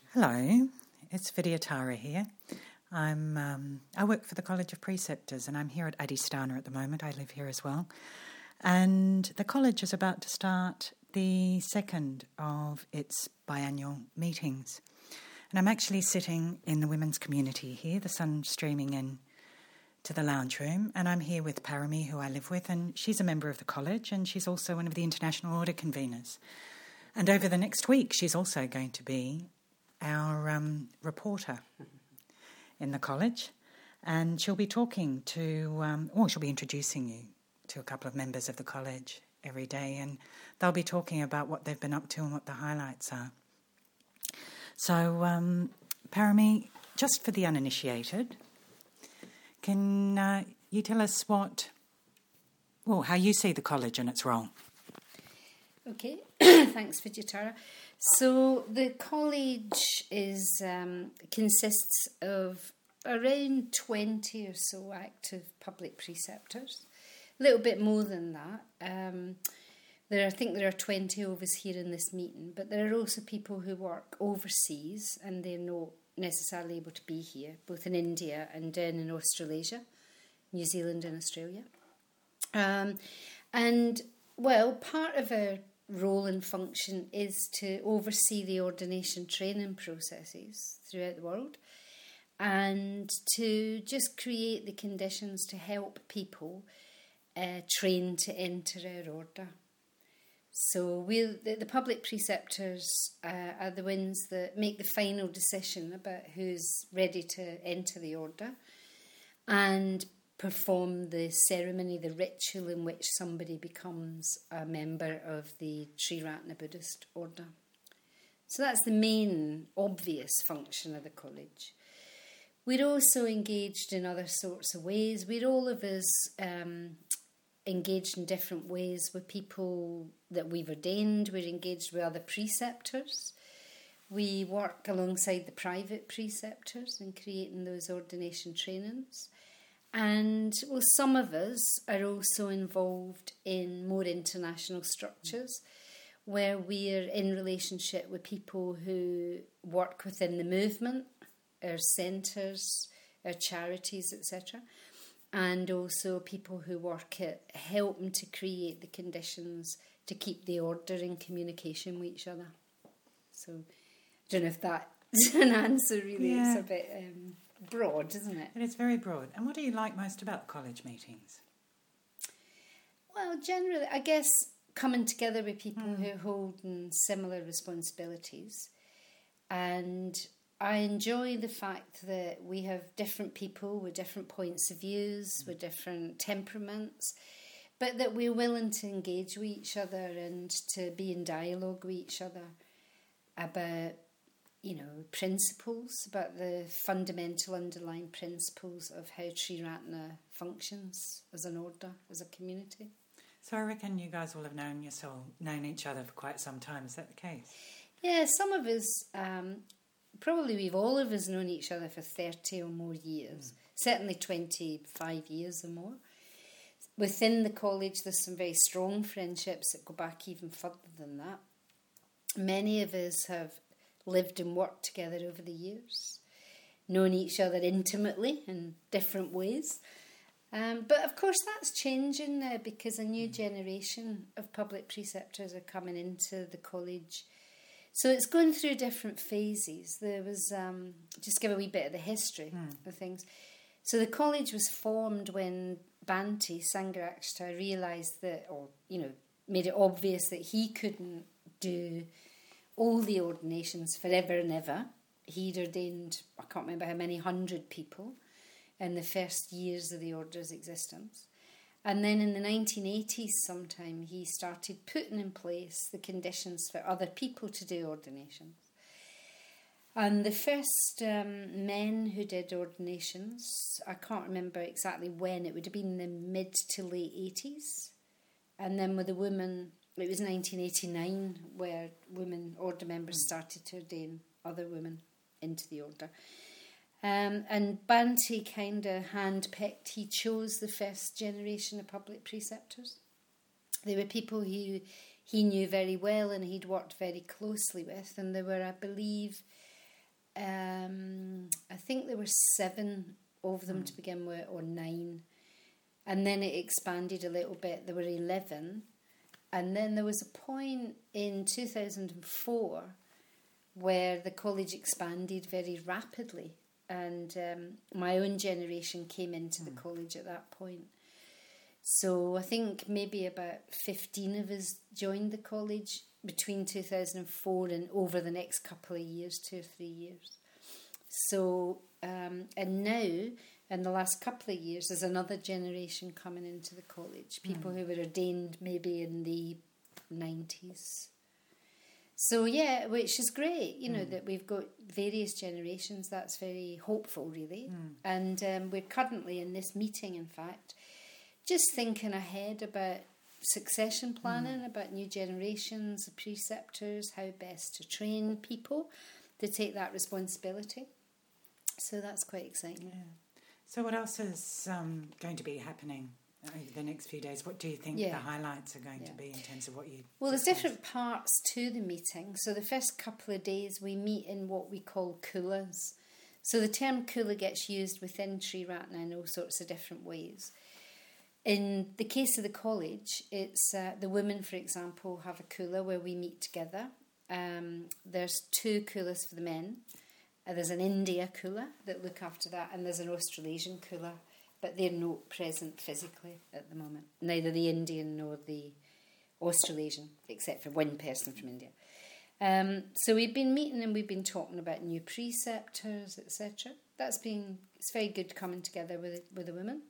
Hello, it's Vidyatara here. I work for the College of Preceptors and I'm here at Adhisthana at the moment. I live here as well. And the college is about to start the second of its biannual meetings. And I'm actually sitting in the women's community here, the sun streaming in to the lounge room, and I'm here with Parami, who I live with, and she's a member of the college and she's also one of the International Order conveners. And over the next week she's also going to be our reporter in the college, and she'll be talking to, she'll be introducing you to a couple of members of the college every day, and they'll be talking about what they've been up to and what the highlights are. So, Parami, just for the uninitiated, can you tell us how you see the college and its role? Okay, thanks, Vidyatara. So the college consists of around 20 or so active public preceptors, a little bit more than that. I think there are 20 of us here in this meeting, but there are also people who work overseas and they're not necessarily able to be here, both in India and down in Australasia, New Zealand and Australia. Part of our role and function is to oversee the ordination training processes throughout the world and to just create the conditions to help people train to enter our order. So the public preceptors are the ones that make the final decision about who's ready to enter the order and perform the ceremony, the ritual in which somebody becomes a member of the Triratna Buddhist order. So that's the main obvious function of the college. We're also engaged in other sorts of ways. We're all of us engaged in different ways with people that we've ordained. We're engaged with other preceptors. We work alongside the private preceptors in creating those ordination trainings. And some of us are also involved in more international structures where we're in relationship with people who work within the movement, our centres, our charities, etc., and also people who work at helping to create the conditions to keep the order in communication with each other. So I don't know if that's an answer, really. Yeah. It's a bit broad, isn't it? It is very broad. And what do you like most about college meetings? Well, generally, I guess coming together with people who hold similar responsibilities. And I enjoy the fact that we have different people with different points of views, with different temperaments, but that we're willing to engage with each other and to be in dialogue with each other about principles, about the fundamental underlying principles of how Triratna functions as an order, as a community. So I reckon you guys will have known each other for quite some time. Is that the case? Yeah, some of us, probably we've all of us known each other for 30 or more years, certainly 25 years or more. Within the college, there's some very strong friendships that go back even further than that. Many of us have lived and worked together over the years, known each other intimately in different ways. But of course that's changing now because a new generation of public preceptors are coming into the college. So it's going through different phases. There was, just give a wee bit of the history of things. So the college was formed when Bhante Sangharakshita realised that, made it obvious that he couldn't do all the ordinations forever and ever. He'd ordained, I can't remember how many 100 people in the first years of the order's existence. And then in the 1980s sometime, he started putting in place the conditions for other people to do ordinations. And the first men who did ordinations, I can't remember exactly when, it would have been in the mid to late 80s. And then with the women, it was 1989 where women order members started to ordain other women into the order. And Bhante kind of handpicked, he chose the first generation of public preceptors. They were people who he knew very well and he'd worked very closely with, and there were, I believe, I think there were 7 of them to begin with, or 9. And then it expanded a little bit. There were 11. And then there was a point in 2004 where the college expanded very rapidly. And my own generation came into the college at that point. So I think maybe about 15 of us joined the college between 2004 and over the next couple of years, 2 or 3 years. So, and now, in the last couple of years, there's another generation coming into the college, people who were ordained maybe in the 90s. So, yeah, which is great, you know, that we've got various generations. That's very hopeful, really. And we're currently in this meeting, in fact, just thinking ahead about succession planning, about new generations of preceptors, how best to train people to take that responsibility. So that's quite exciting. Yeah. So what else is going to be happening over the next few days? What do you think the highlights are going to be in terms of what you... Well, there's different parts to the meeting. So the first couple of days we meet in what we call kulas. So the term kula gets used within Sri Ratna in all sorts of different ways. In the case of the college, it's the women, for example, have a kula where we meet together. There's 2 kulas for the men. There's an India kula that look after that, and there's an Australasian kula, but they're not present physically at the moment. Neither the Indian nor the Australasian, except for one person from India. So we've been meeting and we've been talking about new preceptors, etc. It's very good coming together with the women.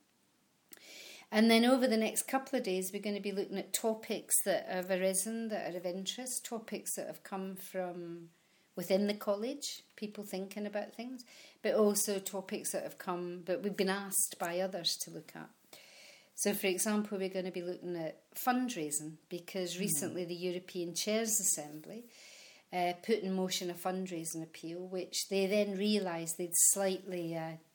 And then over the next couple of days, we're going to be looking at topics that have arisen, that are of interest, topics that have come from within the college, people thinking about things, but also topics that have come, but we've been asked by others to look at. So, for example, we're going to be looking at fundraising, because recently the European Chairs Assembly put in motion a fundraising appeal, which they then realised they'd slightly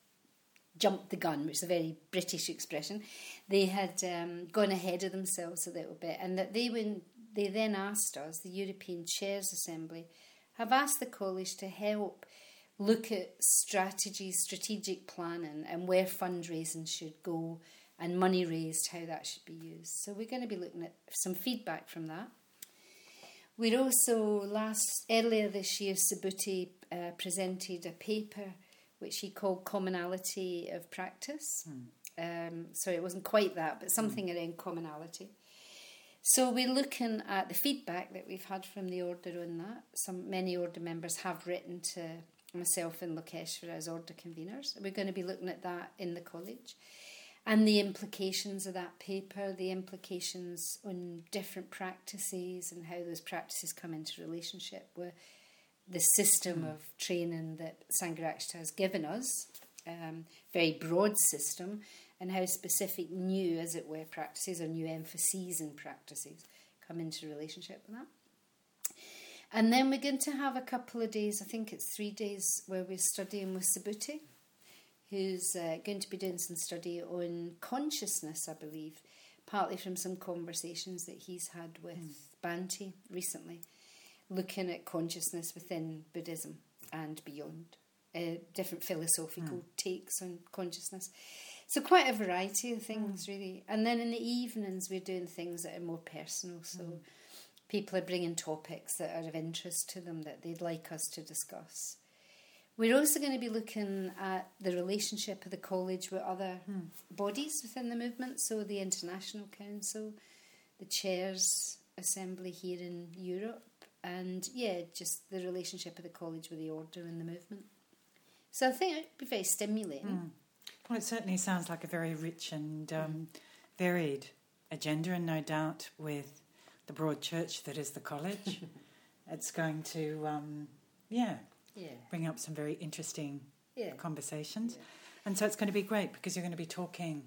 jumped the gun, which is a very British expression. They had gone ahead of themselves a little bit, and that they then asked us, the European Chairs Assembly, have asked the college to help look at strategic planning and where fundraising should go, and money raised, how that should be used. So we're going to be looking at some feedback from that. We'd also, earlier this year, Subhuti presented a paper which he called Commonality of Practice. Sorry, it wasn't quite that, but something around commonality. So we're looking at the feedback that we've had from the order on that. Many order members have written to myself and Lokeshwara as order conveners. We're going to be looking at that in the college, and the implications of that paper, the implications on different practices and how those practices come into relationship with the system of training that Sangharakshita has given us, very broad system, and how specific new, as it were, practices or new emphases in practices come into relationship with that. And then we're going to have a couple of days, I think it's 3 days, where we're studying with Subhuti, who's going to be doing some study on consciousness, I believe, partly from some conversations that he's had with Bhante recently, looking at consciousness within Buddhism and beyond, different philosophical takes on consciousness. So quite a variety of things, really. And then in the evenings, we're doing things that are more personal. So people are bringing topics that are of interest to them that they'd like us to discuss. We're also going to be looking at the relationship of the college with other bodies within the movement. So the International Council, the Chairs Assembly here in Europe, and just the relationship of the college with the order and the movement. So I think it'd be very stimulating. Well, it certainly sounds like a very rich and varied agenda, and no doubt with the broad church that is the college, it's going to, bring up some very interesting conversations. Yeah. And so it's going to be great because you're going to be talking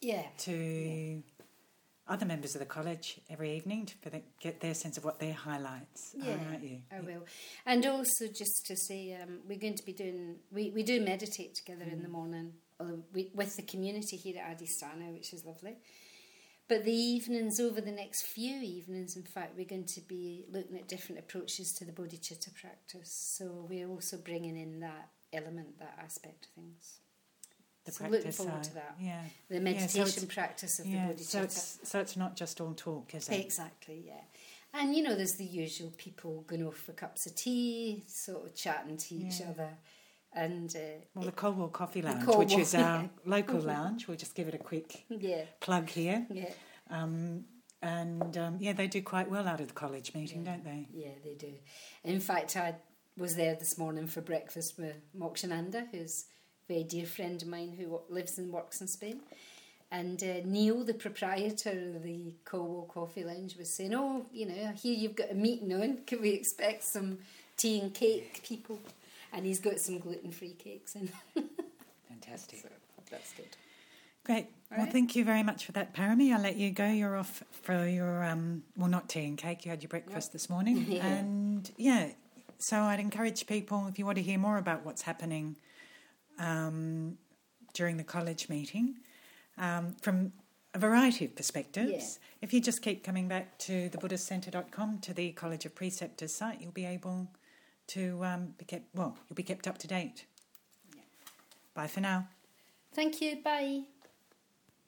to other members of the college every evening to get their sense of what their highlights are, aren't you? I will. And also just to say, we're going to be doing, we do meditate together in the morning, with the community here at Adhisthana, which is lovely. But the evenings, over the next few evenings, in fact, we're going to be looking at different approaches to the bodhicitta practice. So we're also bringing in that element, that aspect of things. So looking forward to that. Yeah. The meditation practice of the bodhicitta. So it's not just all talk, is it? Exactly, yeah. And, there's the usual people going off for cups of tea, sort of chatting to each other. And the Colwell Coffee Lounge, which is our local lounge. We'll just give it a quick plug here. Yeah. They do quite well out of the college meeting, don't they? Yeah, they do. In fact, I was there this morning for breakfast with Mokshananda, who's a very dear friend of mine who lives and works in Spain. And Neil, the proprietor of the Colwell Coffee Lounge, was saying, I hear you've got a meeting on. Can we expect some tea and cake people? And he's got some gluten-free cakes in. Fantastic. So that's good. Great. Well, thank you very much for that, Parami. I'll let you go. You're off for your, not tea and cake. You had your breakfast this morning. Yeah. And, so I'd encourage people, if you want to hear more about what's happening during the college meeting, from a variety of perspectives, if you just keep coming back to thebuddhistcentre.com, to the College of Preceptors site, you'll be able to you'll be kept up to date. Yeah. Bye for now. Thank you. Bye.